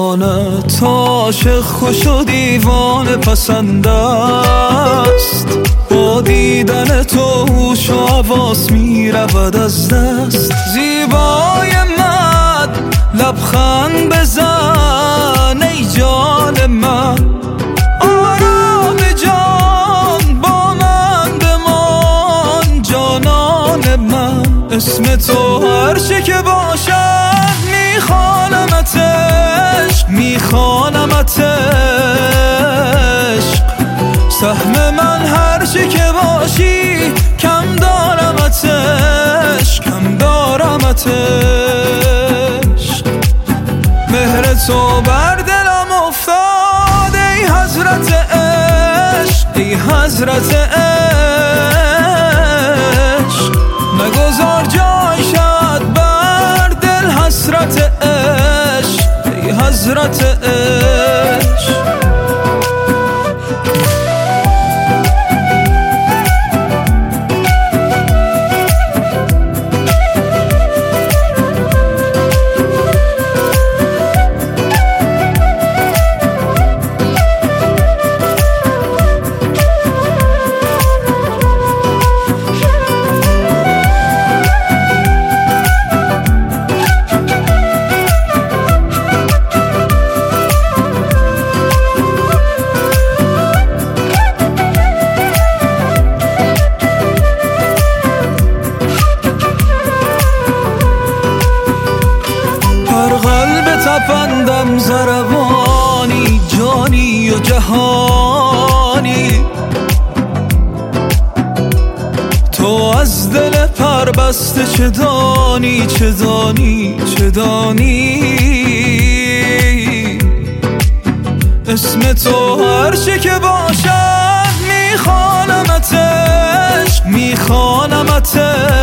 زبانت عاشق خوش و دیوانه پسند است. با دیدن تو هوش و حواس می رود از دست. زیبای من لبخند بزن ای جان من، آرام جان با من بمان جانان من. اسم تو هر چه که باشد میخوانمت عشق. سهم من هر چه که باشی کم دارمت عشق، کم دارمت عشق. مهر تو بر دلم افتاد ای حضرت عشق، ای حضرت عشق. نگذار جای شد بر دل حسرت عشق، ای حضرت عشق. تپندم زربانی جانی و جهانی. تو از دل پربسته چه دانی، چه دانی، چه دانی. اسم تو هر چه که باشد میخوانمت عشق، میخوانمت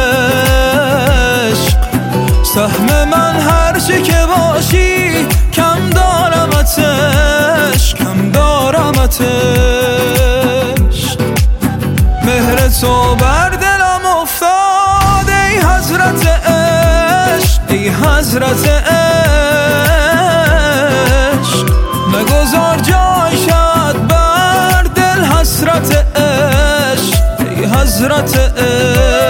عشق. سهم من هر چه که باشی کم دارمت عشق، کم دارمت عشق. مهر تو بر دلم افتاد ای حضرت عشق، ای حضرت عشق. نگذار جای شد بر دل حسرت عشق، ای حضرت عشق.